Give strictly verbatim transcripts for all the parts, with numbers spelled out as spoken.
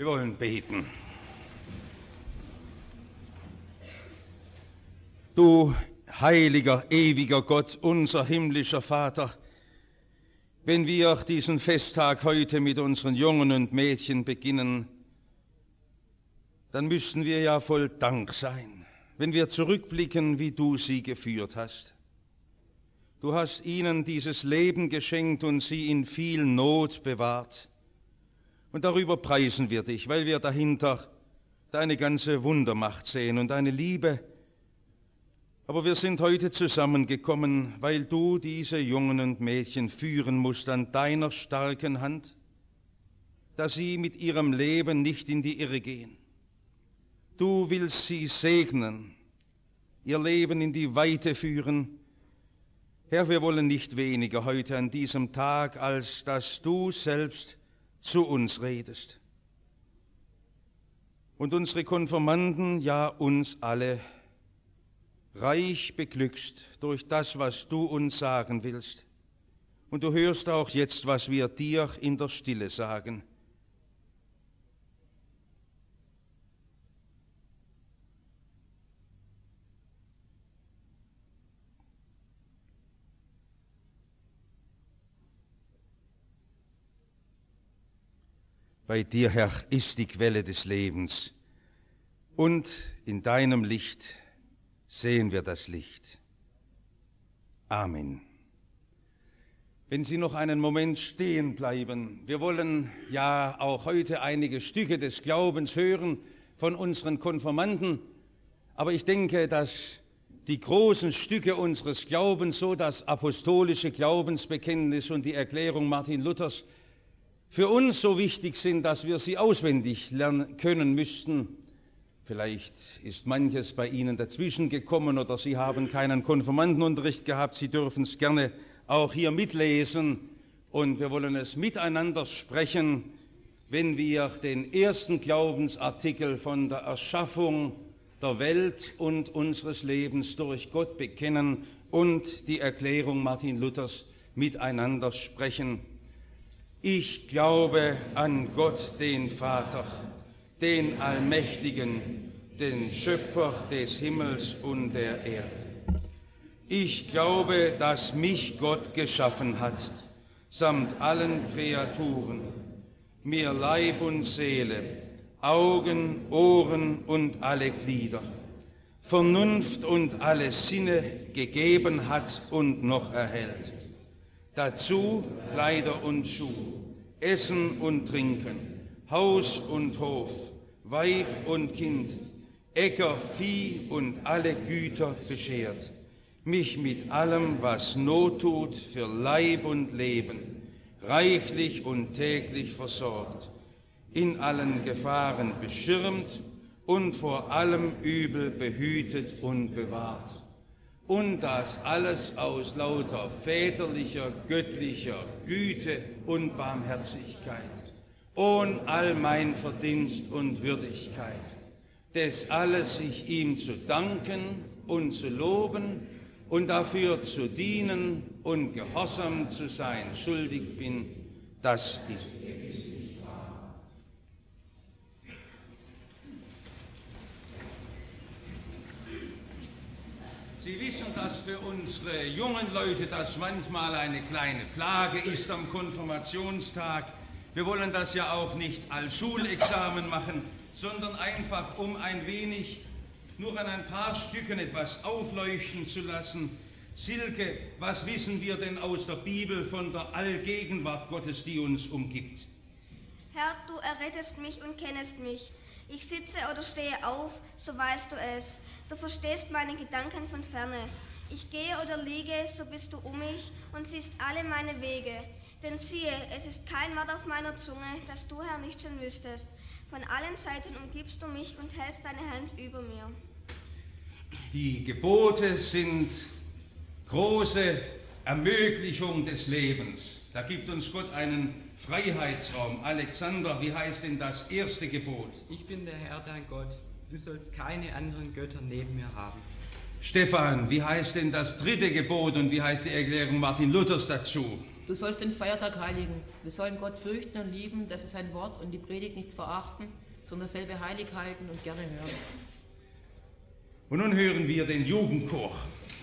Wir wollen beten. Du heiliger, ewiger Gott, unser himmlischer Vater, wenn wir diesen Festtag heute mit unseren Jungen und Mädchen beginnen, dann müssen wir ja voll Dank sein, wenn wir zurückblicken, wie du sie geführt hast. Du hast ihnen dieses Leben geschenkt und sie in viel Not bewahrt. Und darüber preisen wir dich, weil wir dahinter deine ganze Wundermacht sehen und deine Liebe. Aber wir sind heute zusammengekommen, weil du diese Jungen und Mädchen führen musst an deiner starken Hand, dass sie mit ihrem Leben nicht in die Irre gehen. Du willst sie segnen, ihr Leben in die Weite führen. Herr, wir wollen nicht weniger heute an diesem Tag, als dass du selbst zu uns redest. Und unsere Konfirmanden, ja uns alle, reich beglückst durch das, was du uns sagen willst. Und du hörst auch jetzt, was wir dir in der Stille sagen. Bei dir, Herr, ist die Quelle des Lebens, und in deinem Licht sehen wir das Licht. Amen. Wenn Sie noch einen Moment stehen bleiben, wir wollen ja auch heute einige Stücke des Glaubens hören von unseren Konfirmanden, aber ich denke, dass die großen Stücke unseres Glaubens, so das apostolische Glaubensbekenntnis und die Erklärung Martin Luthers, für uns so wichtig sind, dass wir sie auswendig lernen können müssten. Vielleicht ist manches bei Ihnen dazwischen gekommen oder Sie haben keinen Konfirmandenunterricht gehabt. Sie dürfen es gerne auch hier mitlesen und wir wollen es miteinander sprechen, wenn wir den ersten Glaubensartikel von der Erschaffung der Welt und unseres Lebens durch Gott bekennen und die Erklärung Martin Luthers miteinander sprechen. Ich glaube an Gott, den Vater, den Allmächtigen, den Schöpfer des Himmels und der Erde. Ich glaube, dass mich Gott geschaffen hat, samt allen Kreaturen, mir Leib und Seele, Augen, Ohren und alle Glieder, Vernunft und alle Sinne gegeben hat und noch erhält. Dazu Kleider und Schuh, Essen und Trinken, Haus und Hof, Weib und Kind, Äcker, Vieh und alle Güter beschert, mich mit allem, was Not tut, für Leib und Leben, reichlich und täglich versorgt, in allen Gefahren beschirmt und vor allem Übel behütet und bewahrt. Und das alles aus lauter väterlicher, göttlicher Güte und Barmherzigkeit, ohn all mein Verdienst und Würdigkeit, des alles ich ihm zu danken und zu loben und dafür zu dienen und gehorsam zu sein schuldig bin, das ist Sie wissen, dass für unsere jungen Leute das manchmal eine kleine Plage ist am Konfirmationstag. Wir wollen das ja auch nicht als Schulexamen machen, sondern einfach, um ein wenig, nur an ein paar Stücken etwas aufleuchten zu lassen. Silke, was wissen wir denn aus der Bibel von der Allgegenwart Gottes, die uns umgibt? Herr, du errettest mich und kennest mich. Ich sitze oder stehe auf, so weißt du es. Du verstehst meine Gedanken von ferne. Ich gehe oder liege, so bist du um mich und siehst alle meine Wege. Denn siehe, es ist kein Wort auf meiner Zunge, das du, Herr, nicht schon wüsstest. Von allen Seiten umgibst du mich und hältst deine Hand über mir. Die Gebote sind große Ermöglichung des Lebens. Da gibt uns Gott einen Freiheitsraum. Alexander, wie heißt denn das erste Gebot? Ich bin der Herr, dein Gott. Du sollst keine anderen Götter neben mir haben. Stefan, wie heißt denn das dritte Gebot und wie heißt die Erklärung Martin Luthers dazu? Du Du sollst den Feiertag heiligen. Wir sollen Gott fürchten und lieben, dass wir sein Wort und die Predigt nicht verachten, sondern dasselbe heilig halten und gerne hören. Und nun hören wir den Jugendchor.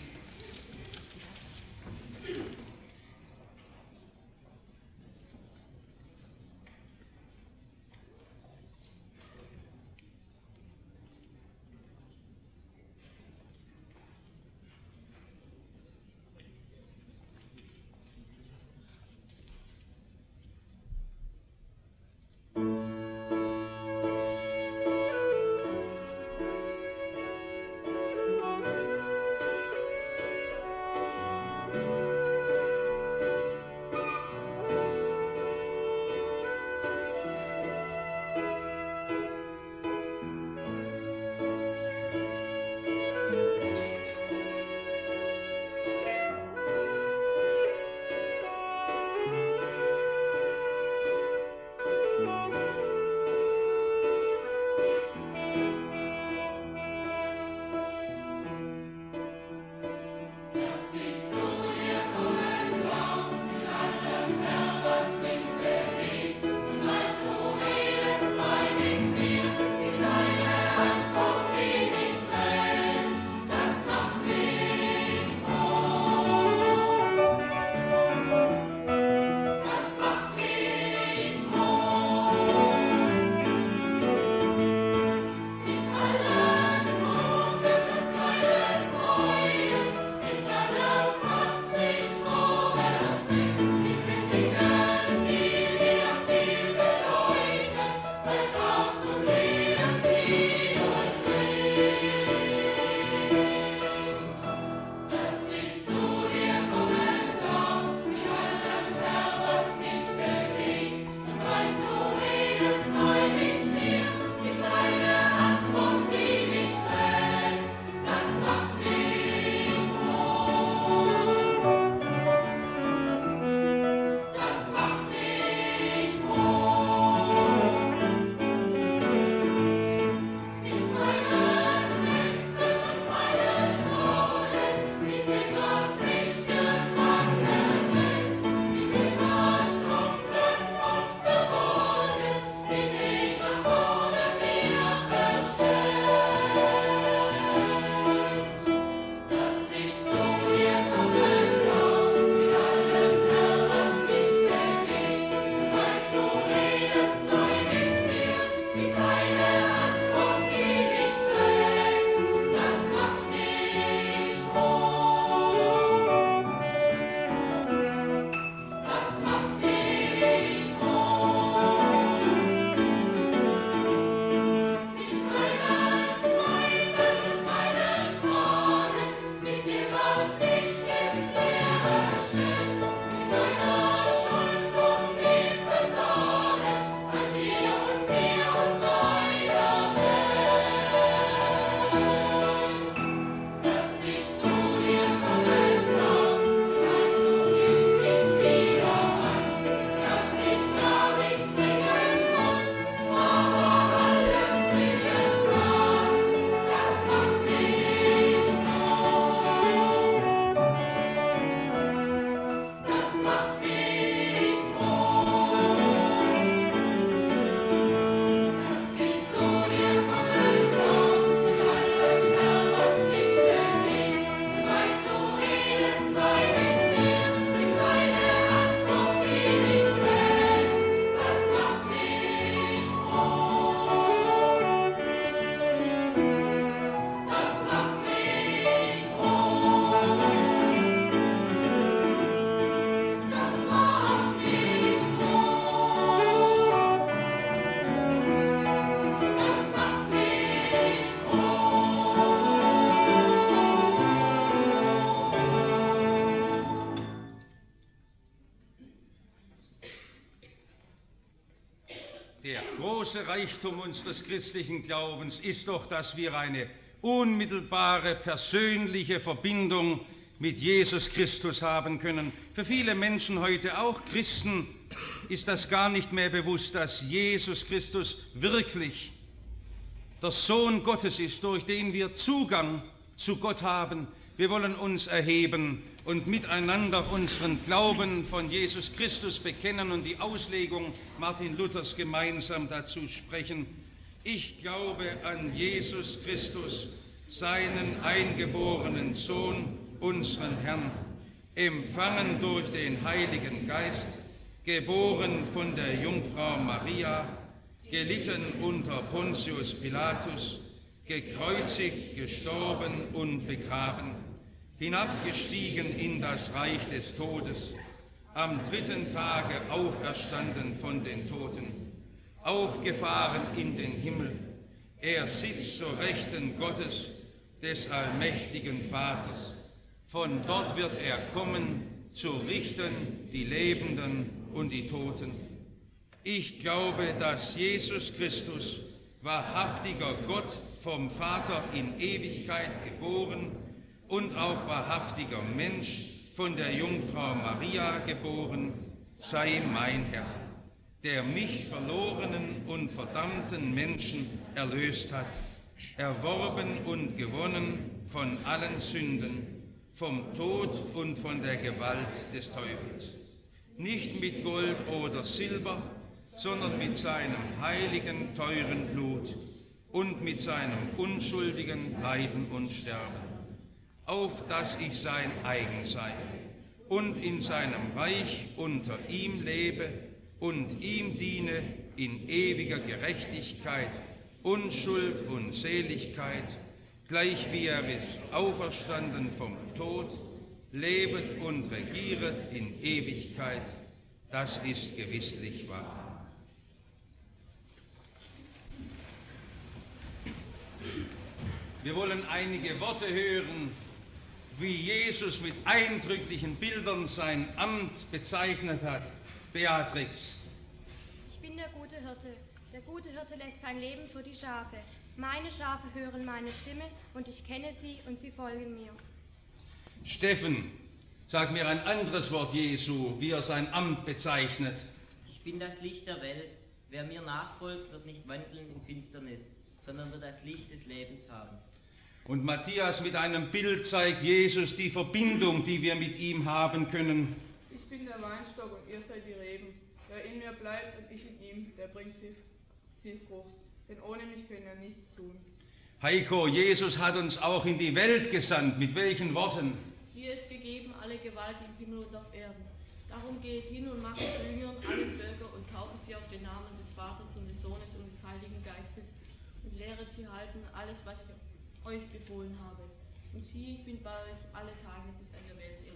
Der große Reichtum unseres christlichen Glaubens ist doch, dass wir eine unmittelbare persönliche Verbindung mit Jesus Christus haben können. Für viele Menschen heute, auch Christen, ist das gar nicht mehr bewusst, dass Jesus Christus wirklich der Sohn Gottes ist, durch den wir Zugang zu Gott haben. Wir wollen uns erheben und miteinander unseren Glauben von Jesus Christus bekennen und die Auslegung Martin Luthers gemeinsam dazu sprechen. Ich glaube an Jesus Christus, seinen eingeborenen Sohn, unseren Herrn, empfangen durch den Heiligen Geist, geboren von der Jungfrau Maria, gelitten unter Pontius Pilatus, gekreuzigt, gestorben und begraben, hinabgestiegen in das Reich des Todes, am dritten Tage auferstanden von den Toten, aufgefahren in den Himmel. Er sitzt zur Rechten Gottes, des allmächtigen Vaters. Von dort wird er kommen, zu richten die Lebenden und die Toten. Ich glaube, dass Jesus Christus, wahrhaftiger Gott, vom Vater in Ewigkeit geboren und auch wahrhaftiger Mensch, von der Jungfrau Maria geboren, sei mein Herr, der mich verlorenen und verdammten Menschen erlöst hat, erworben und gewonnen von allen Sünden, vom Tod und von der Gewalt des Teufels. Nicht mit Gold oder Silber, sondern mit seinem heiligen, teuren Blut und mit seinem unschuldigen Leiden und Sterben, auf dass ich sein eigen sei und in seinem Reich unter ihm lebe und ihm diene in ewiger Gerechtigkeit, Unschuld und Seligkeit, gleich wie er ist auferstanden vom Tod, lebet und regieret in Ewigkeit. Das ist gewisslich wahr. Wir wollen einige Worte hören, wie Jesus mit eindrücklichen Bildern sein Amt bezeichnet hat. Beatrix. Ich bin der gute Hirte. Der gute Hirte lässt sein Leben für die Schafe. Meine Schafe hören meine Stimme und ich kenne sie und sie folgen mir. Steffen, sag mir ein anderes Wort Jesu, wie er sein Amt bezeichnet. Ich bin das Licht der Welt. Wer mir nachfolgt, wird nicht wandeln in Finsternis, sondern wird das Licht des Lebens haben. Und Matthias mit einem Bild zeigt Jesus die Verbindung, die wir mit ihm haben können. Ich bin der Weinstock und ihr seid die Reben. Wer in mir bleibt und ich in ihm, der bringt viel, viel Frucht. Denn ohne mich könnt ihr nichts tun. Heiko, Jesus hat uns auch in die Welt gesandt. Mit welchen Worten? Dir ist gegeben alle Gewalt im Himmel und auf Erden. Darum geht hin und macht zu Jüngern alle Völker und taufen sie auf den Namen des Vaters und des Sohnes und des Heiligen Geistes und lehret sie halten alles, was ich euch befohlen habe. Und siehe, ich bin bei euch alle Tage bis an der Weltende.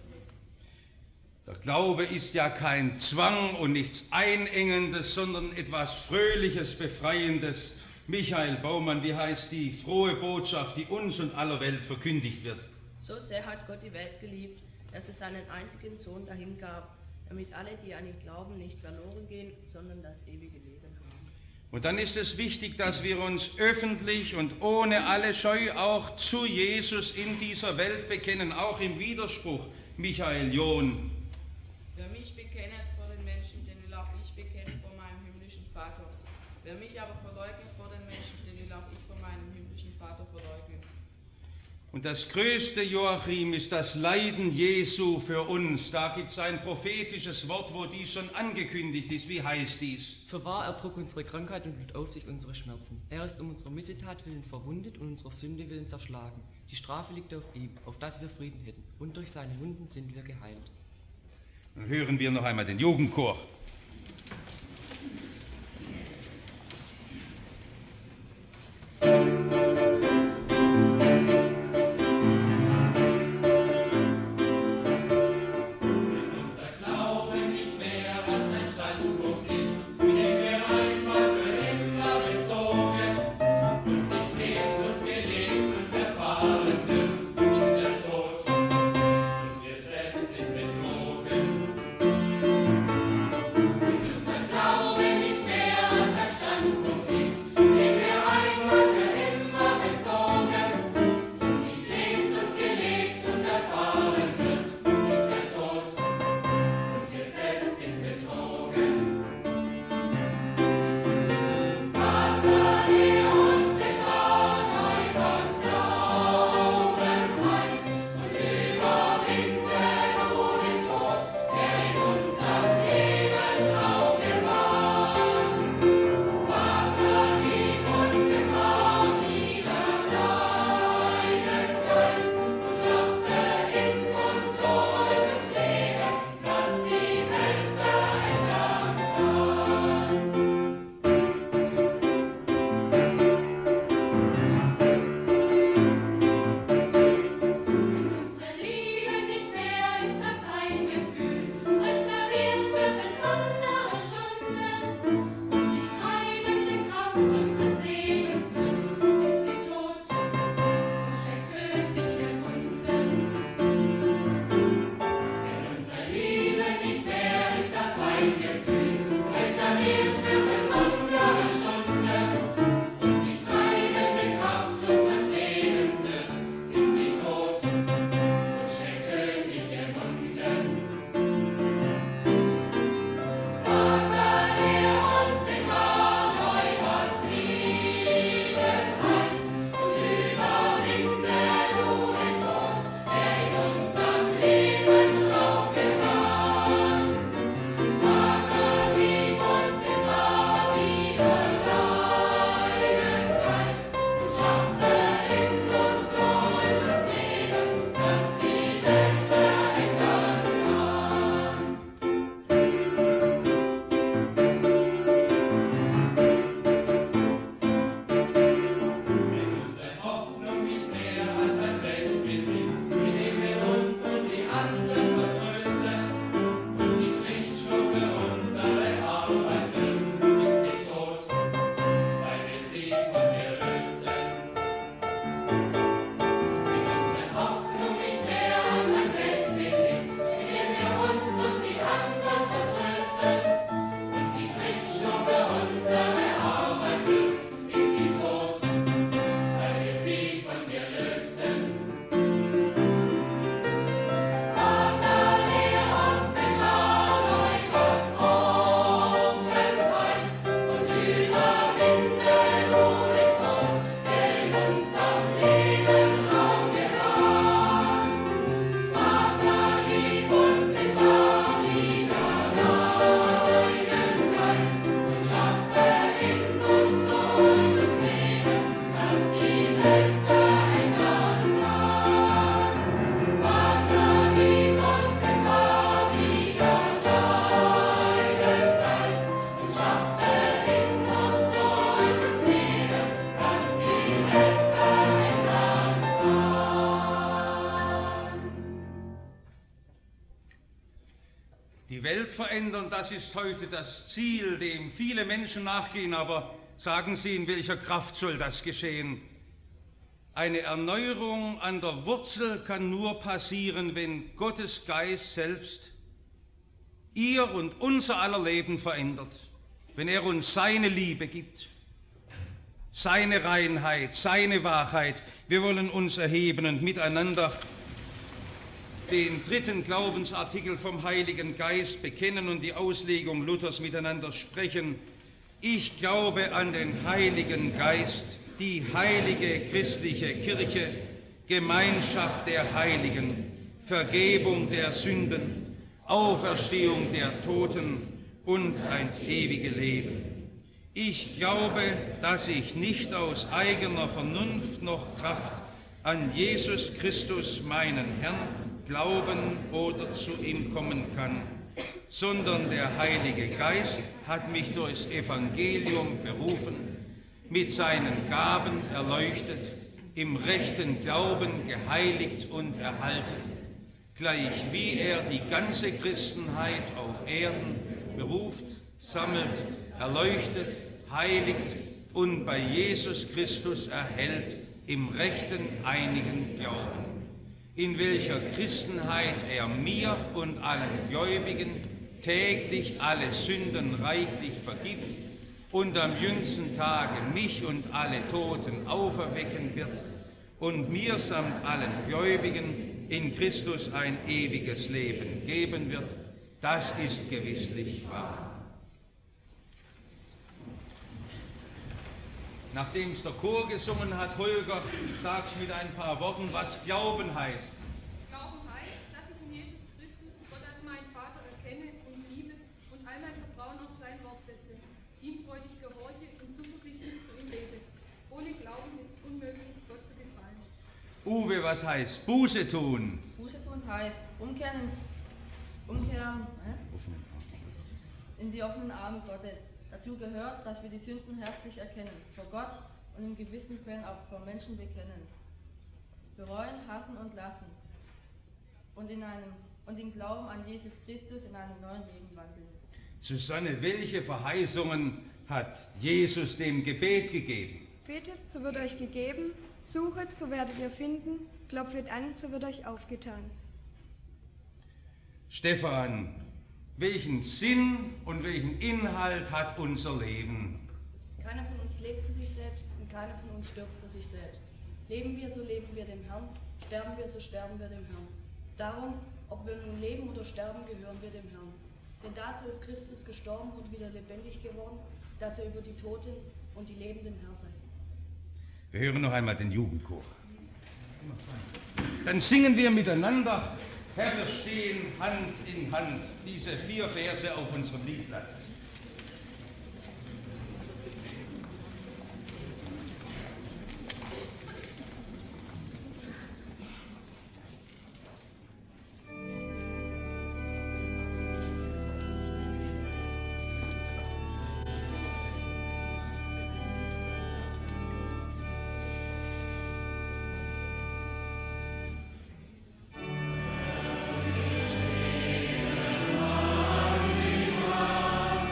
Der Glaube ist ja kein Zwang und nichts Einengendes, sondern etwas Fröhliches, Befreiendes. Michael Baumann, wie heißt die frohe Botschaft, die uns und aller Welt verkündigt wird? So sehr hat Gott die Welt geliebt, dass es seinen einzigen Sohn dahingab, damit alle, die an ihn glauben, nicht verloren gehen, sondern das ewige Leben haben. Und dann ist es wichtig, dass wir uns öffentlich und ohne alle Scheu auch zu Jesus in dieser Welt bekennen, auch im Widerspruch. Michael John. Wer mich bekennet vor den Menschen, den will auch ich bekennen vor meinem himmlischen Vater. Wer mich aber verleugnet vor den Menschen, den will auch ich vor meinem himmlischen Vater verleugnen. Und das größte, Joachim, ist das Leiden Jesu für uns. Da gibt es ein prophetisches Wort, wo dies schon angekündigt ist. Wie heißt dies? Fürwahr, er trug unsere Krankheit und lud auf sich unsere Schmerzen. Er ist um unsere Missetat willen verwundet und unserer Sünde willen zerschlagen. Die Strafe liegt auf ihm, auf dass wir Frieden hätten. Und durch seine Wunden sind wir geheilt. Dann hören wir noch einmal den Jugendchor. Thank you. verändern, das ist heute das Ziel, dem viele Menschen nachgehen, aber sagen Sie, in welcher Kraft soll das geschehen? Eine Erneuerung an der Wurzel kann nur passieren, wenn Gottes Geist selbst ihr und unser aller Leben verändert, wenn er uns seine Liebe gibt, seine Reinheit, seine Wahrheit. Wir wollen uns erheben und miteinander den dritten Glaubensartikel vom Heiligen Geist bekennen und die Auslegung Luthers miteinander sprechen. Ich glaube an den Heiligen Geist, die heilige christliche Kirche, Gemeinschaft der Heiligen, Vergebung der Sünden, Auferstehung der Toten und ein ewiges Leben. Ich glaube, dass ich nicht aus eigener Vernunft noch Kraft an Jesus Christus, meinen Herrn, glauben oder zu ihm kommen kann, sondern der Heilige Geist hat mich durchs Evangelium berufen, mit seinen Gaben erleuchtet, im rechten Glauben geheiligt und erhalten, gleich wie er die ganze Christenheit auf Erden beruft, sammelt, erleuchtet, heiligt und bei Jesus Christus erhält im rechten einigen Glauben, in welcher Christenheit er mir und allen Gläubigen täglich alle Sünden reichlich vergibt und am jüngsten Tage mich und alle Toten auferwecken wird und mir samt allen Gläubigen in Christus ein ewiges Leben geben wird, das ist gewisslich wahr. Nachdem es der Chor gesungen hat, Holger, sagt mit ein paar Worten, was Glauben heißt. Glauben heißt, dass ich in Jesus Christus Gott als meinen Vater erkenne und liebe und all mein Vertrauen auf sein Wort setze, ihm freudig gehorche und zuversichtlich zu ihm lebe. Ohne Glauben ist es unmöglich, Gott zu gefallen. Uwe, was heißt Buße tun? Buße tun heißt umkehren, umkehren äh? in die offenen Arme Gottes. Dazu gehört, dass wir die Sünden herzlich erkennen, vor Gott und in gewissen Fällen auch vor Menschen bekennen, bereuen, hassen und lassen und in einem und im Glauben an Jesus Christus in einem neuen Leben wandeln. Susanne, welche Verheißungen hat Jesus dem Gebet gegeben? Bittet, so wird euch gegeben, suchet, so werdet ihr finden, klopft an, so wird euch aufgetan. Stefan, welchen Sinn und welchen Inhalt hat unser Leben? Keiner von uns lebt für sich selbst und keiner von uns stirbt für sich selbst. Leben wir, so leben wir dem Herrn, sterben wir, so sterben wir dem Herrn. Darum, ob wir nun leben oder sterben, gehören wir dem Herrn. Denn dazu ist Christus gestorben und wieder lebendig geworden, dass er über die Toten und die Lebenden Herr sei. Wir hören noch einmal den Jugendchor. Dann singen wir miteinander, Herr, wir stehen Hand in Hand, diese vier Verse auf unserem Liedblatt. Amen.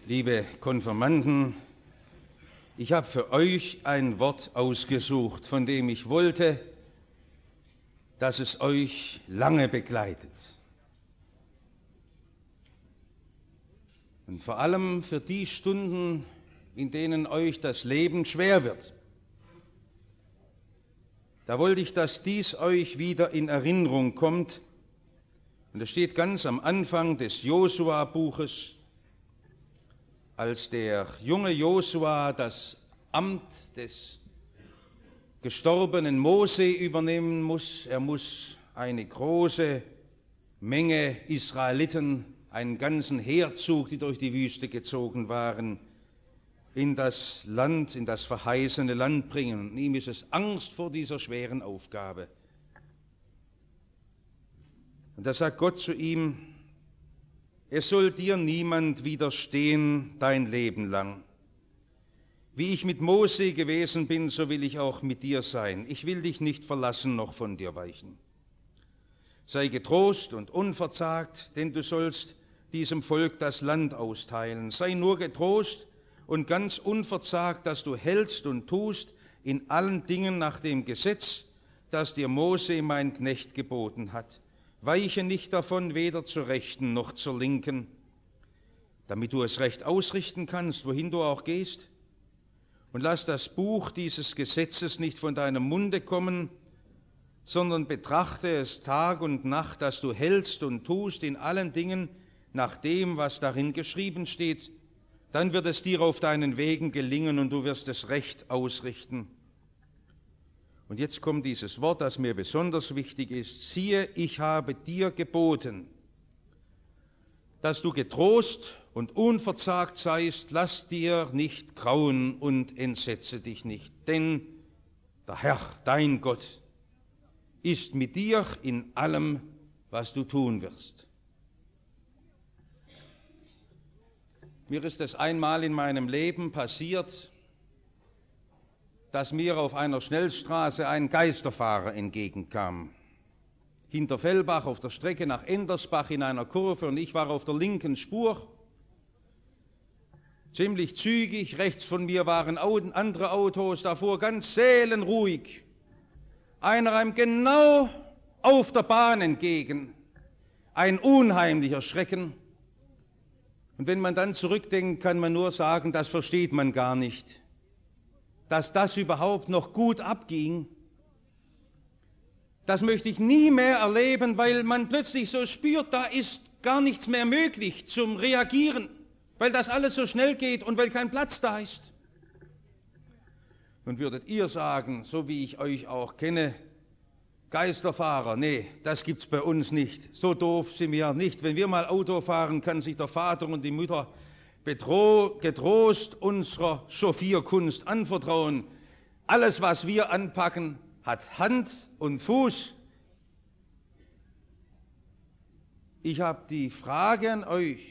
Liebe Konfirmanden, ich habe für euch ein Wort ausgesucht, von dem ich wollte, dass es euch lange begleitet. Und vor allem für die Stunden, in denen euch das Leben schwer wird. Da wollte ich, dass dies euch wieder in Erinnerung kommt. Und es steht ganz am Anfang des Josua-Buches, als der junge Josua das Amt des gestorbenen Mose übernehmen muss. Er muss eine große Menge Israeliten, einen ganzen Heerzug, die durch die Wüste gezogen waren, in das Land, in das verheißene Land bringen. Und ihm ist es Angst vor dieser schweren Aufgabe. Und da sagt Gott zu ihm: Es soll dir niemand widerstehen dein Leben lang. Wie ich mit Mose gewesen bin, so will ich auch mit dir sein. Ich will dich nicht verlassen noch von dir weichen. Sei getrost und unverzagt, denn du sollst diesem Volk das Land austeilen. Sei nur getrost und ganz unverzagt, dass du hältst und tust in allen Dingen nach dem Gesetz, das dir Mose, mein Knecht, geboten hat. Weiche nicht davon, weder zur Rechten noch zur Linken, damit du es recht ausrichten kannst, wohin du auch gehst. Und lass das Buch dieses Gesetzes nicht von deinem Munde kommen, sondern betrachte es Tag und Nacht, dass du hältst und tust in allen Dingen nach dem, was darin geschrieben steht. Dann wird es dir auf deinen Wegen gelingen und du wirst es recht ausrichten. Und jetzt kommt dieses Wort, das mir besonders wichtig ist. Siehe, ich habe dir geboten, dass du getrost und unverzagt seist, lass dir nicht grauen und entsetze dich nicht. Denn der Herr, dein Gott, ist mit dir in allem, was du tun wirst. Mir ist es einmal in meinem Leben passiert, dass mir auf einer Schnellstraße ein Geisterfahrer entgegenkam. Hinter Fellbach auf der Strecke nach Endersbach in einer Kurve, und ich war auf der linken Spur. Ziemlich zügig, rechts von mir waren andere Autos, da fuhr ganz seelenruhig einer einem genau auf der Bahn entgegen. Ein unheimlicher Schrecken. Und wenn man dann zurückdenkt, kann man nur sagen, das versteht man gar nicht, dass das überhaupt noch gut abging. Das möchte ich nie mehr erleben, weil man plötzlich so spürt, da ist gar nichts mehr möglich zum Reagieren, weil das alles so schnell geht und weil kein Platz da ist. Und würdet ihr sagen, so wie ich euch auch kenne, Geisterfahrer, nee, das gibt's bei uns nicht. So doof sind wir nicht. Wenn wir mal Auto fahren, kann sich der Vater und die Mutter betro- getrost unserer Chauffierkunst anvertrauen. Alles, was wir anpacken, hat Hand und Fuß. Ich habe die Frage an euch,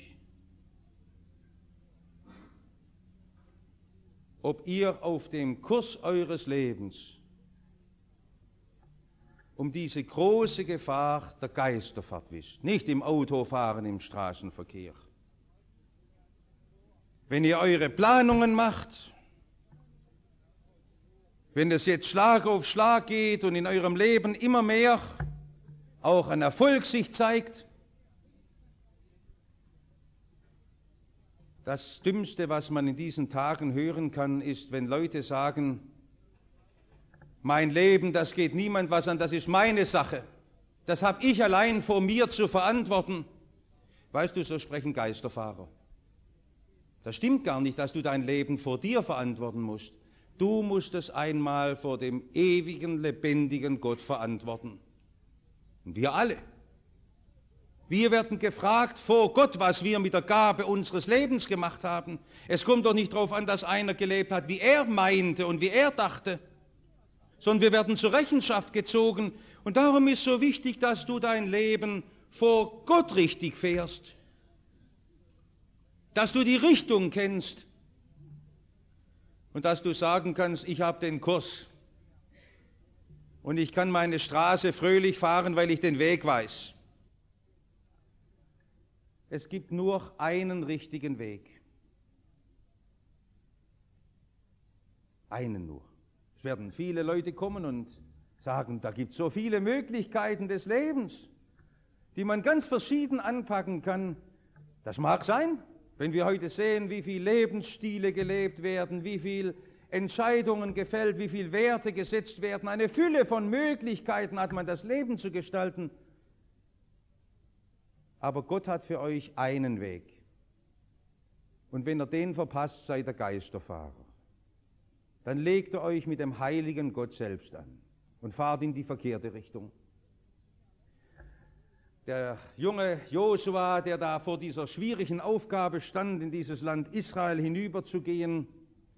ob ihr auf dem Kurs eures Lebens um diese große Gefahr der Geisterfahrt wisst, nicht im Autofahren im Straßenverkehr. Wenn ihr eure Planungen macht, wenn es jetzt Schlag auf Schlag geht und in eurem Leben immer mehr auch ein Erfolg sich zeigt, das Dümmste, was man in diesen Tagen hören kann, ist, wenn Leute sagen, mein Leben, das geht niemand was an, das ist meine Sache. Das habe ich allein vor mir zu verantworten. Weißt du, so sprechen Geisterfahrer. Das stimmt gar nicht, dass du dein Leben vor dir verantworten musst. Du musst es einmal vor dem ewigen, lebendigen Gott verantworten. Und wir alle. Wir werden gefragt vor Gott, was wir mit der Gabe unseres Lebens gemacht haben. Es kommt doch nicht darauf an, dass einer gelebt hat, wie er meinte und wie er dachte, sondern wir werden zur Rechenschaft gezogen. Und darum ist so wichtig, dass du dein Leben vor Gott richtig fährst, dass du die Richtung kennst und dass du sagen kannst, ich habe den Kurs und ich kann meine Straße fröhlich fahren, weil ich den Weg weiß. Es gibt nur einen richtigen Weg. einen nur. Es werden viele Leute kommen und sagen, da gibt es so viele Möglichkeiten des Lebens, die man ganz verschieden anpacken kann. Das mag sein, wenn wir heute sehen, wie viele Lebensstile gelebt werden, wie viele Entscheidungen gefällt, wie viele Werte gesetzt werden. Eine Fülle von Möglichkeiten hat man, das Leben zu gestalten. Aber Gott hat für euch einen Weg. Und wenn ihr den verpasst, seid ihr Geisterfahrer. Dann legt ihr euch mit dem heiligen Gott selbst an und fahrt in die verkehrte Richtung. Der junge Josua, der da vor dieser schwierigen Aufgabe stand, in dieses Land Israel hinüberzugehen,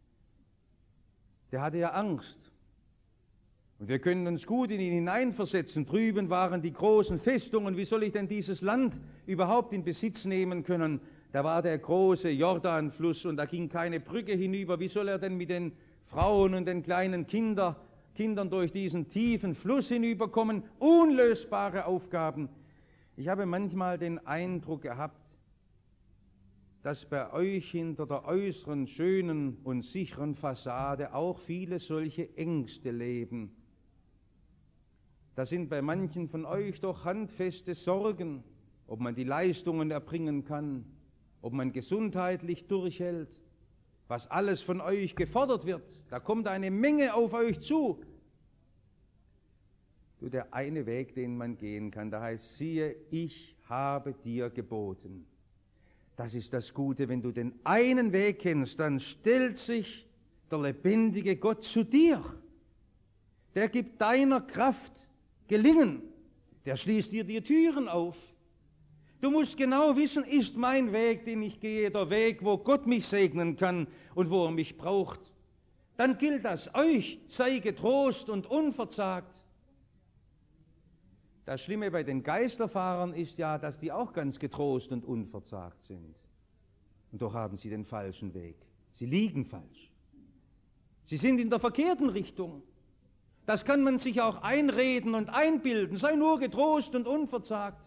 der hatte ja Angst. Und wir können uns gut in ihn hineinversetzen. Drüben waren die großen Festungen. Wie soll ich denn dieses Land überhaupt in Besitz nehmen können? Da war der große Jordanfluss und da ging keine Brücke hinüber. Wie soll er denn mit den Frauen und den kleinen Kinder, Kindern durch diesen tiefen Fluss hinüberkommen? Unlösbare Aufgaben. Ich habe manchmal den Eindruck gehabt, dass bei euch hinter der äußeren, schönen und sicheren Fassade auch viele solche Ängste leben. Da sind bei manchen von euch doch handfeste Sorgen, ob man die Leistungen erbringen kann, ob man gesundheitlich durchhält, was alles von euch gefordert wird. Da kommt eine Menge auf euch zu. Nur der eine Weg, den man gehen kann, da heißt, siehe, ich habe dir geboten. Das ist das Gute, wenn du den einen Weg kennst, dann stellt sich der lebendige Gott zu dir. Der gibt deiner Kraft Gelingen. Der schließt dir die Türen auf. Du musst genau wissen, ist mein Weg, den ich gehe, der Weg, wo Gott mich segnen kann und wo er mich braucht. Dann gilt das euch, sei getrost und unverzagt. Das Schlimme bei den Geisterfahrern ist ja, dass die auch ganz getrost und unverzagt sind. Und doch haben sie den falschen Weg. Sie liegen falsch. Sie sind in der verkehrten Richtung. Das kann man sich auch einreden und einbilden. Sei nur getrost und unverzagt.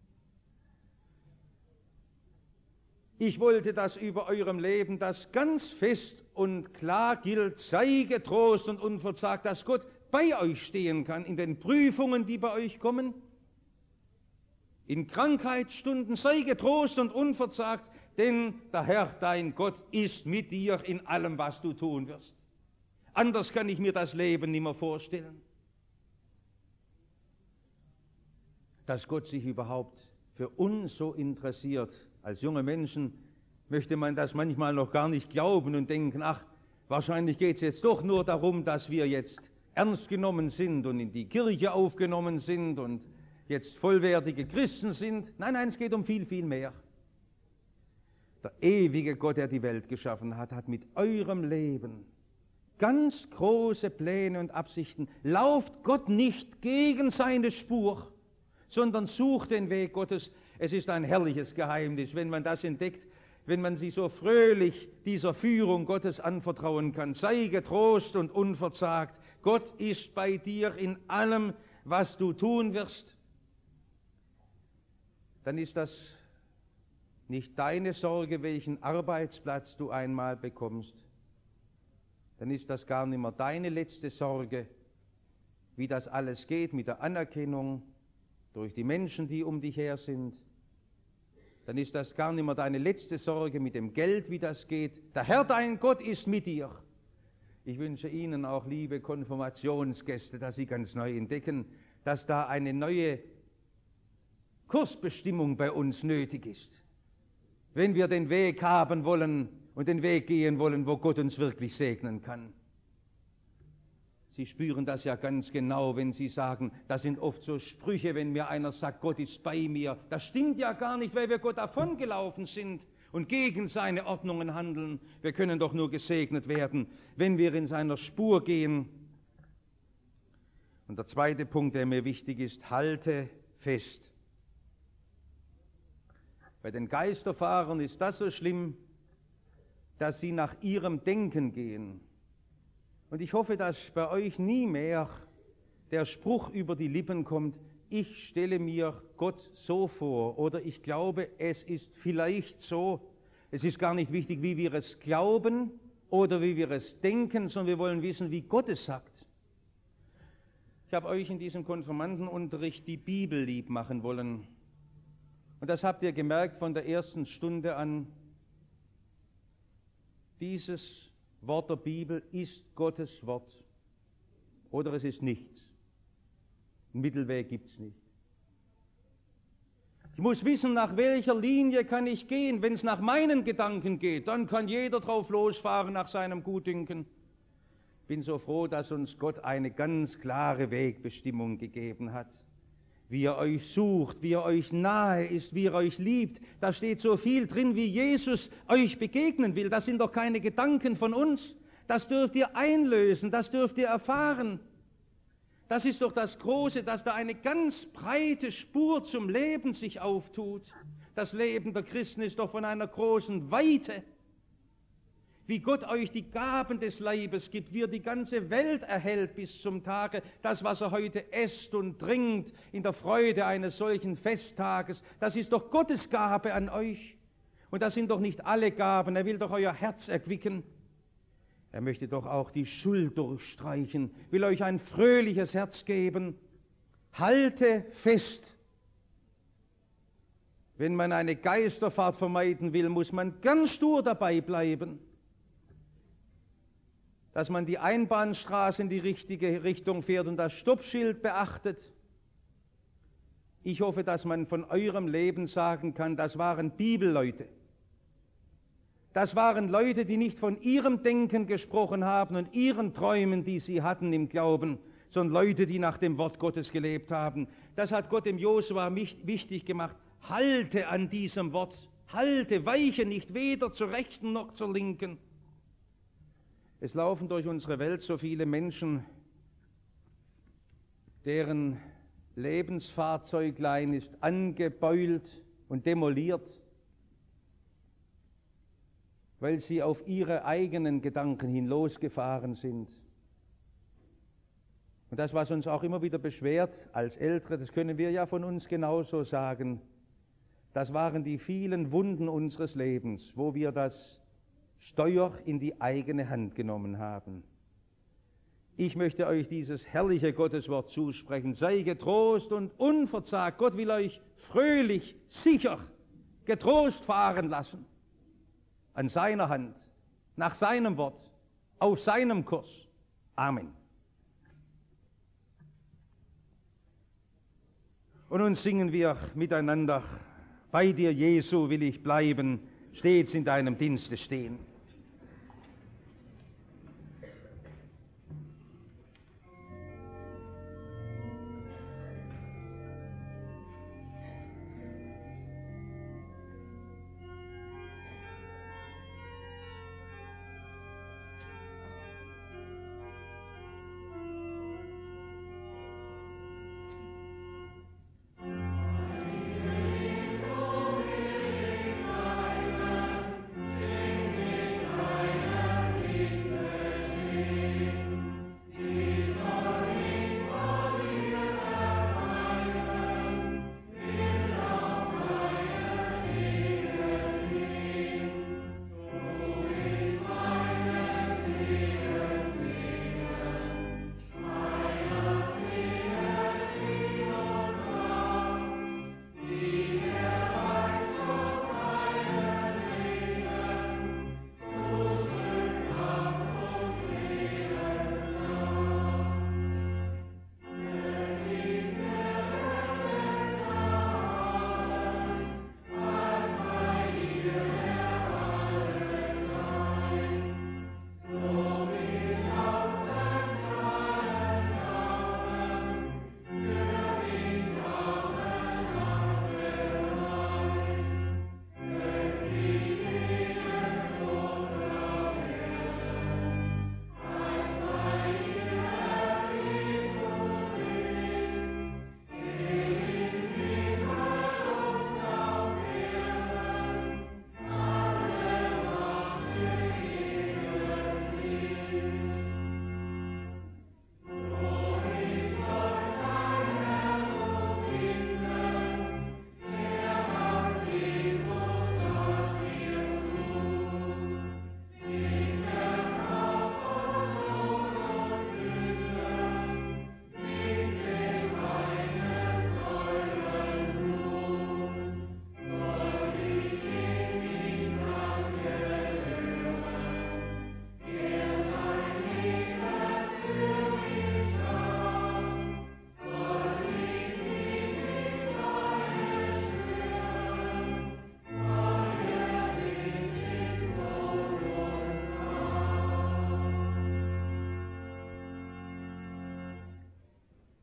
Ich wollte, dass über eurem Leben das ganz fest und klar gilt, sei getrost und unverzagt, dass Gott bei euch stehen kann in den Prüfungen, die bei euch kommen. In Krankheitsstunden sei getrost und unverzagt, denn der Herr, dein Gott, ist mit dir in allem, was du tun wirst. Anders kann ich mir das Leben nicht mehr vorstellen. Dass Gott sich überhaupt für uns so interessiert, als junge Menschen, möchte man das manchmal noch gar nicht glauben und denken, ach, wahrscheinlich geht es jetzt doch nur darum, dass wir jetzt ernst genommen sind und in die Kirche aufgenommen sind und jetzt vollwertige Christen sind. Nein, nein, es geht um viel, viel mehr. Der ewige Gott, der die Welt geschaffen hat, hat mit eurem Leben ganz große Pläne und Absichten. Lauft Gott nicht gegen seine Spur, sondern sucht den Weg Gottes. Es ist ein herrliches Geheimnis, wenn man das entdeckt, wenn man sich so fröhlich dieser Führung Gottes anvertrauen kann. Sei getrost und unverzagt. Gott ist bei dir in allem, was du tun wirst. Dann ist das nicht deine Sorge, welchen Arbeitsplatz du einmal bekommst. Dann ist das gar nicht mehr deine letzte Sorge, wie das alles geht mit der Anerkennung durch die Menschen, die um dich her sind. Dann ist das gar nicht mehr deine letzte Sorge mit dem Geld, wie das geht. Der Herr, dein Gott, ist mit dir. Ich wünsche Ihnen auch, liebe Konfirmationsgäste, dass Sie ganz neu entdecken, dass da eine neue Kursbestimmung bei uns nötig ist. Wenn wir den Weg haben wollen und den Weg gehen wollen, wo Gott uns wirklich segnen kann. Sie spüren das ja ganz genau, wenn Sie sagen, das sind oft so Sprüche, wenn mir einer sagt, Gott ist bei mir. Das stimmt ja gar nicht, weil wir Gott davongelaufen sind und gegen seine Ordnungen handeln. Wir können doch nur gesegnet werden, wenn wir in seiner Spur gehen. Und der zweite Punkt, der mir wichtig ist, halte fest. Bei den Geisterfahrern ist das so schlimm, dass sie nach ihrem Denken gehen. Und ich hoffe, dass bei euch nie mehr der Spruch über die Lippen kommt, ich stelle mir Gott so vor oder ich glaube, es ist vielleicht so. Es ist gar nicht wichtig, wie wir es glauben oder wie wir es denken, sondern wir wollen wissen, wie Gott es sagt. Ich habe euch in diesem Konfirmandenunterricht die Bibel lieb machen wollen. Und das habt ihr gemerkt von der ersten Stunde an. Dieses Wort der Bibel ist Gottes Wort. Oder es ist nichts. Einen Mittelweg gibt es nicht. Ich muss wissen, nach welcher Linie kann ich gehen. Wenn es nach meinen Gedanken geht, dann kann jeder drauf losfahren nach seinem Gutdünken. Ich bin so froh, dass uns Gott eine ganz klare Wegbestimmung gegeben hat. Wie er euch sucht, wie er euch nahe ist, wie er euch liebt. Da steht so viel drin, wie Jesus euch begegnen will. Das sind doch keine Gedanken von uns. Das dürft ihr einlösen, das dürft ihr erfahren. Das ist doch das Große, dass da eine ganz breite Spur zum Leben sich auftut. Das Leben der Christen ist doch von einer großen Weite. Wie Gott euch die Gaben des Leibes gibt, wie er die ganze Welt erhält bis zum Tage, das, was er heute esst und trinkt in der Freude eines solchen Festtages, das ist doch Gottes Gabe an euch. Und das sind doch nicht alle Gaben, er will doch euer Herz erquicken. Er möchte doch auch die Schuld durchstreichen, will euch ein fröhliches Herz geben. Halte fest. Wenn man eine Geisterfahrt vermeiden will, muss man ganz stur dabei bleiben. Dass man die Einbahnstraße in die richtige Richtung fährt und das Stoppschild beachtet. Ich hoffe, dass man von eurem Leben sagen kann, das waren Bibelleute. Das waren Leute, die nicht von ihrem Denken gesprochen haben und ihren Träumen, die sie hatten im Glauben, sondern Leute, die nach dem Wort Gottes gelebt haben. Das hat Gott dem Josua wichtig gemacht. Halte an diesem Wort. Halte, weiche nicht weder zur Rechten noch zur Linken. Es laufen durch unsere Welt so viele Menschen, deren Lebensfahrzeuglein ist angebeult und demoliert, weil sie auf ihre eigenen Gedanken hin losgefahren sind. Und das, was uns auch immer wieder beschwert als Ältere, das können wir ja von uns genauso sagen, das waren die vielen Wunden unseres Lebens, wo wir das Steuer in die eigene Hand genommen haben. Ich möchte euch dieses herrliche Gotteswort zusprechen. Sei getrost und unverzagt. Gott will euch fröhlich, sicher, getrost fahren lassen. An seiner Hand, nach seinem Wort, auf seinem Kurs. Amen. Und nun singen wir miteinander, bei dir, Jesu, will ich bleiben, stets in deinem Dienste stehen. Amen.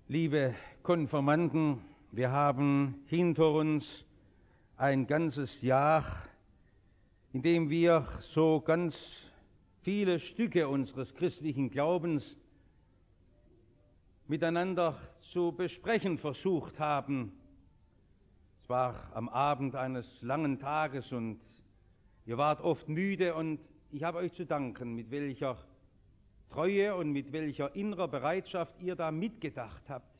Liebe Konfirmanden, wir haben hinter uns ein ganzes Jahr, in dem wir so ganz viele Stücke unseres christlichen Glaubens miteinander zu besprechen versucht haben. Es war am Abend eines langen Tages und ihr wart oft müde und ich habe euch zu danken, mit welcher Treue und mit welcher innerer Bereitschaft ihr da mitgedacht habt.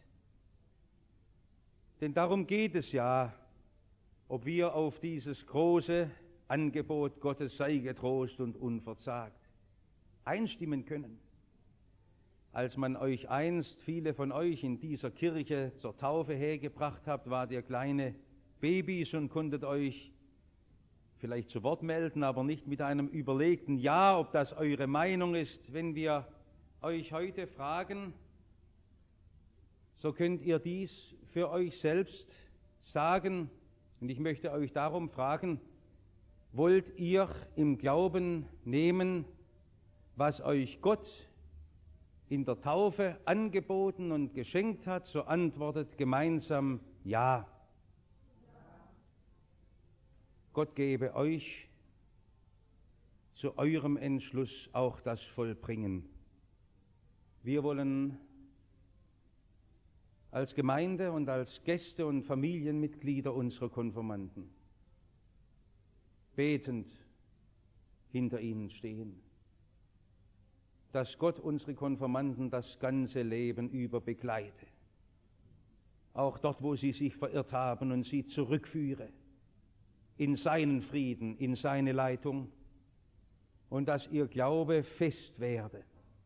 Denn darum geht es ja, ob wir auf dieses große Angebot Gottes, sei getrost und unverzagt, einstimmen können. Als man euch einst, viele von euch in dieser Kirche zur Taufe hergebracht habt, wart ihr kleine Babys und konntet euch vielleicht zu Wort melden, aber nicht mit einem überlegten Ja, ob das eure Meinung ist. Wenn wir euch heute fragen, so könnt ihr dies für euch selbst sagen. Und ich möchte euch darum fragen, wollt ihr im Glauben nehmen, was euch Gott in der Taufe angeboten und geschenkt hat? So antwortet gemeinsam Ja. Gott gebe euch zu eurem Entschluss auch das vollbringen. Wir wollen als Gemeinde und als Gäste und Familienmitglieder unserer Konfirmanden betend hinter ihnen stehen, dass Gott unsere Konfirmanden das ganze Leben über begleite, auch dort, wo sie sich verirrt haben, und sie zurückführe in seinen Frieden, in seine Leitung, und dass ihr Glaube fest werde.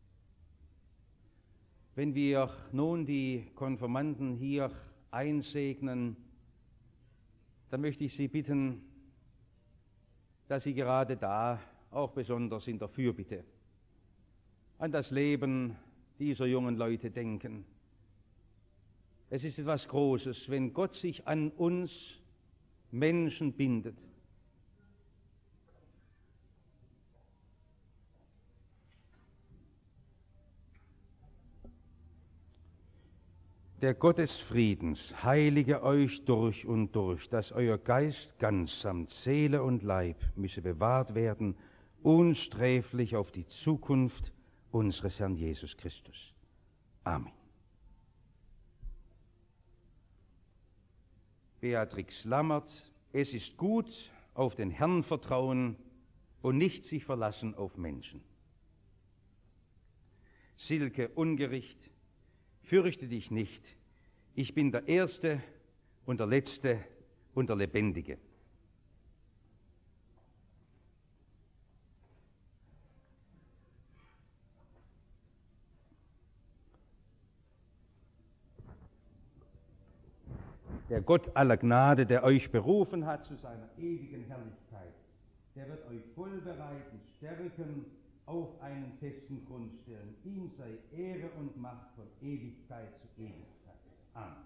Wenn wir nun die Konfirmanden hier einsegnen, dann möchte ich Sie bitten, dass Sie gerade da, auch besonders in der Fürbitte, an das Leben dieser jungen Leute denken. Es ist etwas Großes, wenn Gott sich an uns Menschen bindet. Der Gott des Friedens heilige euch durch und durch, dass euer Geist ganz samt Seele und Leib müsse bewahrt werden, unsträflich auf die Zukunft unseres Herrn Jesus Christus. Amen. Beatrix Lammert, es ist gut, auf den Herrn vertrauen und nicht sich verlassen auf Menschen. Silke Ungericht, fürchte dich nicht, ich bin der Erste und der Letzte und der Lebendige. Der Gott aller Gnade, der euch berufen hat zu seiner ewigen Herrlichkeit, der wird euch vollbereiten, stärken, auf einen festen Grund stellen. Ihm sei Ehre und Macht von Ewigkeit zu Ewigkeit. Amen.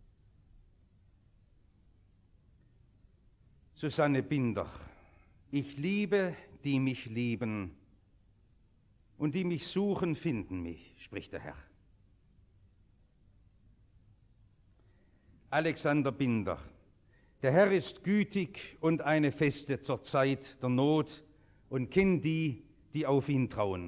Susanne Binder, ich liebe, die mich lieben, und die mich suchen, finden mich, spricht der Herr. Alexander Binder, der Herr ist gütig und eine Feste zur Zeit der Not und kennt die, die auf ihn trauen.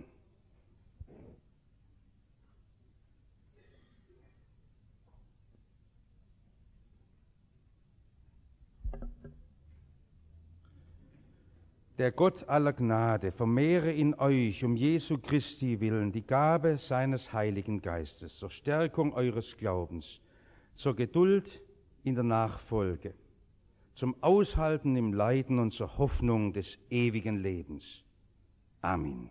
Der Gott aller Gnade vermehre in euch um Jesu Christi willen die Gabe seines Heiligen Geistes zur Stärkung eures Glaubens, zur Geduld in der Nachfolge, zum Aushalten im Leiden und zur Hoffnung des ewigen Lebens. Amen.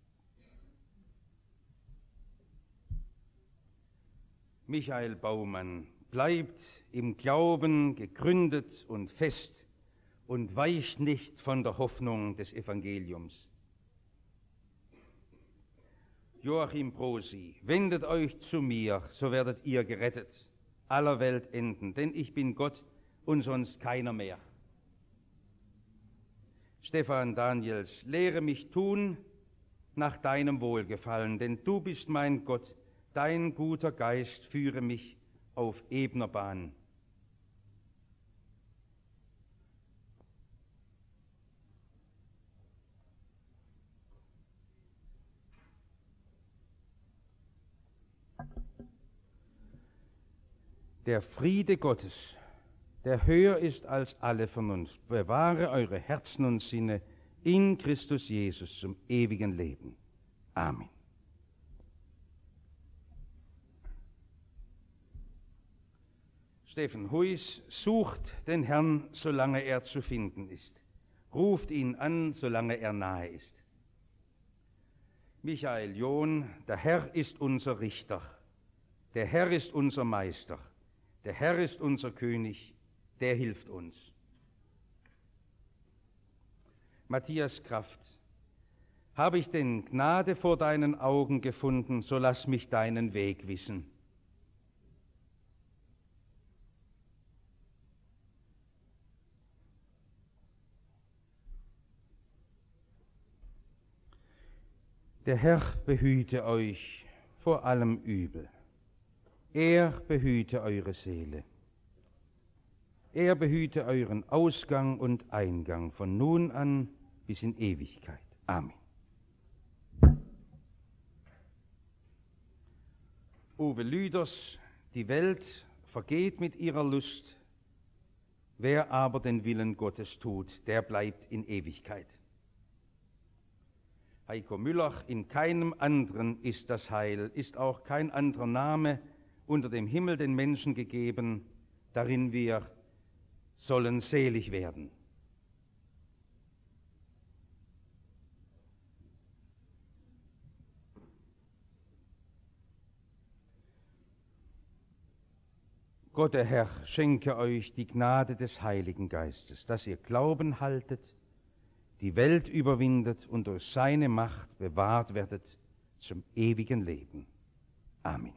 Michael Baumann bleibt im Glauben gegründet und fest und weicht nicht von der Hoffnung des Evangeliums. Joachim Brosi, wendet euch zu mir, so werdet ihr gerettet, aller Welt enden, denn ich bin Gott und sonst keiner mehr. Stefan Daniels, lehre mich tun nach deinem Wohlgefallen, denn du bist mein Gott, dein guter Geist führe mich auf ebener Bahn. Der Friede Gottes, der höher ist als alle Vernunft, bewahre eure Herzen und Sinne in Christus Jesus zum ewigen Leben. Amen. Stephen Huyß sucht den Herrn, solange er zu finden ist. Ruft ihn an, solange er nahe ist. Michael John, der Herr ist unser Richter, der Herr ist unser Meister, der Herr ist unser König, der hilft uns. Matthias Kraft, habe ich denn Gnade vor deinen Augen gefunden, so lass mich deinen Weg wissen. Der Herr behüte euch vor allem Übel. Er behüte eure Seele. Er behüte euren Ausgang und Eingang von nun an bis in Ewigkeit. Amen. Uwe Lüders, die Welt vergeht mit ihrer Lust, wer aber den Willen Gottes tut, der bleibt in Ewigkeit. Heiko Müller, in keinem anderen ist das Heil, ist auch kein anderer Name unter dem Himmel den Menschen gegeben, darin wir sollen selig werden. Gott, der Herr, schenke euch die Gnade des Heiligen Geistes, dass ihr Glauben haltet, die Welt überwindet und durch seine Macht bewahrt werdet zum ewigen Leben. Amen.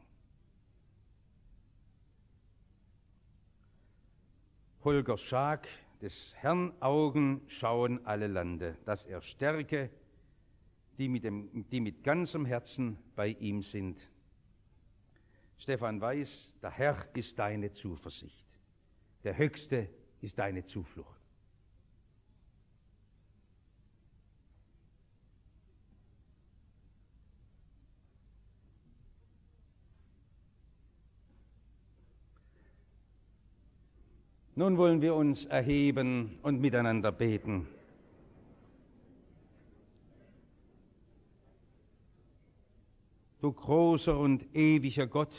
Holger Schaak, des Herrn Augen schauen alle Lande, dass er stärke, die mit, dem, die mit ganzem Herzen bei ihm sind. Stefan Weiß, der Herr ist deine Zuversicht, der Höchste ist deine Zuflucht. Nun wollen wir uns erheben und miteinander beten. Du großer und ewiger Gott,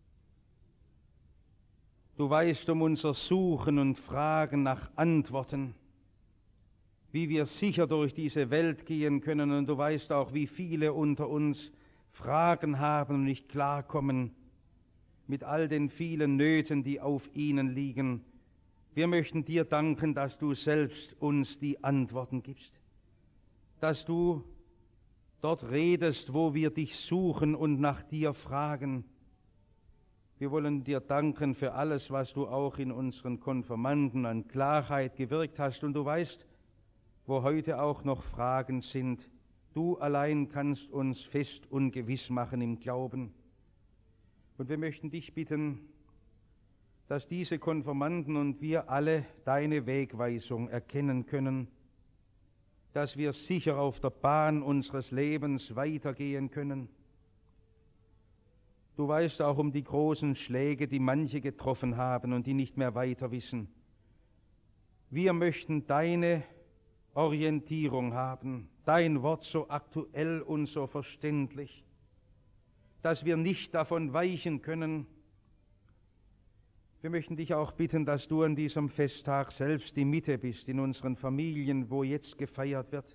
du weißt um unser Suchen und Fragen nach Antworten, wie wir sicher durch diese Welt gehen können, und du weißt auch, wie viele unter uns Fragen haben und nicht klarkommen mit all den vielen Nöten, die auf ihnen liegen. Wir möchten dir danken, dass du selbst uns die Antworten gibst, dass du dort redest, wo wir dich suchen und nach dir fragen. Wir wollen dir danken für alles, was du auch in unseren Konfirmanden an Klarheit gewirkt hast. Und du weißt, wo heute auch noch Fragen sind. Du allein kannst uns fest und gewiss machen im Glauben. Und wir möchten dich bitten, dass diese Konfirmanden und wir alle deine Wegweisung erkennen können, dass wir sicher auf der Bahn unseres Lebens weitergehen können. Du weißt auch um die großen Schläge, die manche getroffen haben und die nicht mehr weiter wissen. Wir möchten deine Orientierung haben, dein Wort so aktuell und so verständlich, dass wir nicht davon weichen können. Wir möchten dich auch bitten, dass du an diesem Festtag selbst die Mitte bist in unseren Familien, wo jetzt gefeiert wird.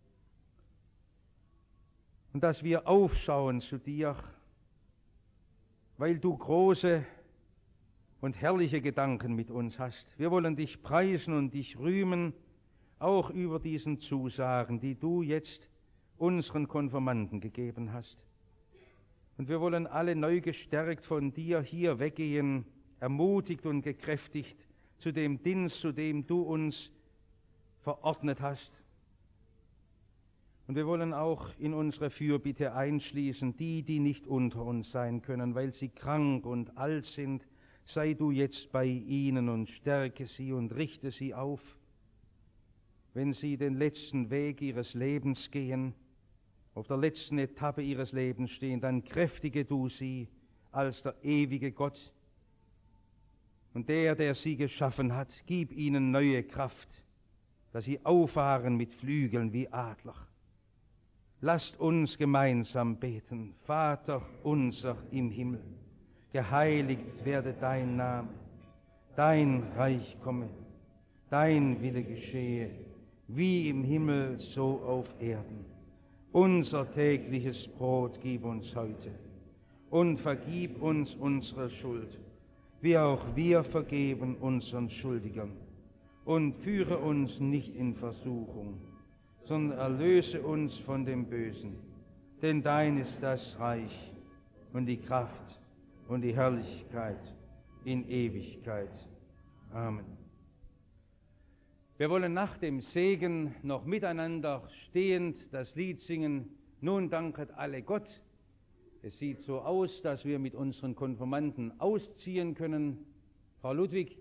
Und dass wir aufschauen zu dir, weil du große und herrliche Gedanken mit uns hast. Wir wollen dich preisen und dich rühmen, auch über diesen Zusagen, die du jetzt unseren Konfirmanden gegeben hast. Und wir wollen alle neu gestärkt von dir hier weggehen, ermutigt und gekräftigt zu dem Dienst, zu dem du uns verordnet hast. Und wir wollen auch in unsere Fürbitte einschließen, die, die nicht unter uns sein können, weil sie krank und alt sind. Sei du jetzt bei ihnen und stärke sie und richte sie auf, wenn sie den letzten Weg ihres Lebens gehen, auf der letzten Etappe ihres Lebens stehen, dann kräftige du sie als der ewige Gott. Und der, der sie geschaffen hat, gib ihnen neue Kraft, dass sie auffahren mit Flügeln wie Adler. Lasst uns gemeinsam beten. Vater unser im Himmel, geheiligt werde dein Name, dein Reich komme, dein Wille geschehe, wie im Himmel so auf Erden. Unser tägliches Brot gib uns heute und vergib uns unsere Schuld, wie auch wir vergeben unseren Schuldigern. Und führe uns nicht in Versuchung, sondern erlöse uns von dem Bösen. Denn dein ist das Reich und die Kraft und die Herrlichkeit in Ewigkeit. Amen. Wir wollen nach dem Segen noch miteinander stehend das Lied singen, Nun danket alle Gott. Es sieht so aus, dass wir mit unseren Konfirmanden ausziehen können. Frau Ludwig,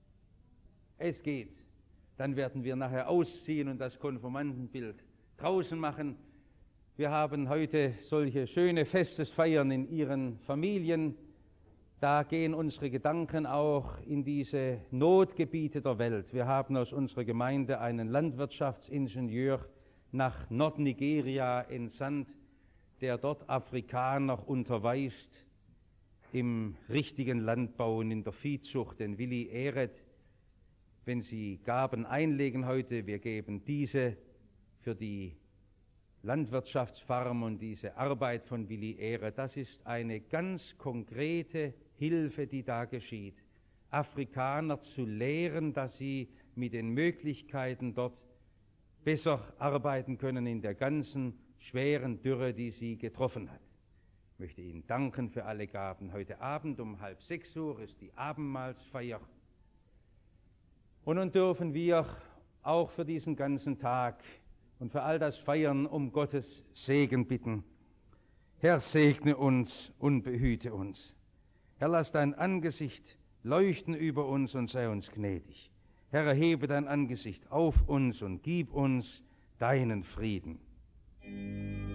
es geht. Dann werden wir nachher ausziehen und das Konfirmandenbild draußen machen. Wir haben heute solche schöne Festesfeiern in Ihren Familien. Da gehen unsere Gedanken auch in diese Notgebiete der Welt. Wir haben aus unserer Gemeinde einen Landwirtschaftsingenieur nach Nordnigeria entsandt, der dort Afrikaner unterweist im richtigen Landbau und in der Viehzucht, den Willi Ehret. Wenn Sie Gaben einlegen heute, wir geben diese für die Landwirtschaftsfarm und diese Arbeit von Willi Ehret. Das ist eine ganz konkrete Hilfe, die da geschieht. Afrikaner zu lehren, dass sie mit den Möglichkeiten dort besser arbeiten können in der ganzen schweren Dürre, die sie getroffen hat. Ich möchte Ihnen danken für alle Gaben. Heute Abend um halb sechs Uhr ist die Abendmahlsfeier. Und nun dürfen wir auch für diesen ganzen Tag und für all das Feiern um Gottes Segen bitten. Herr, segne uns und behüte uns. Herr, lass dein Angesicht leuchten über uns und sei uns gnädig. Herr, erhebe dein Angesicht auf uns und gib uns deinen Frieden.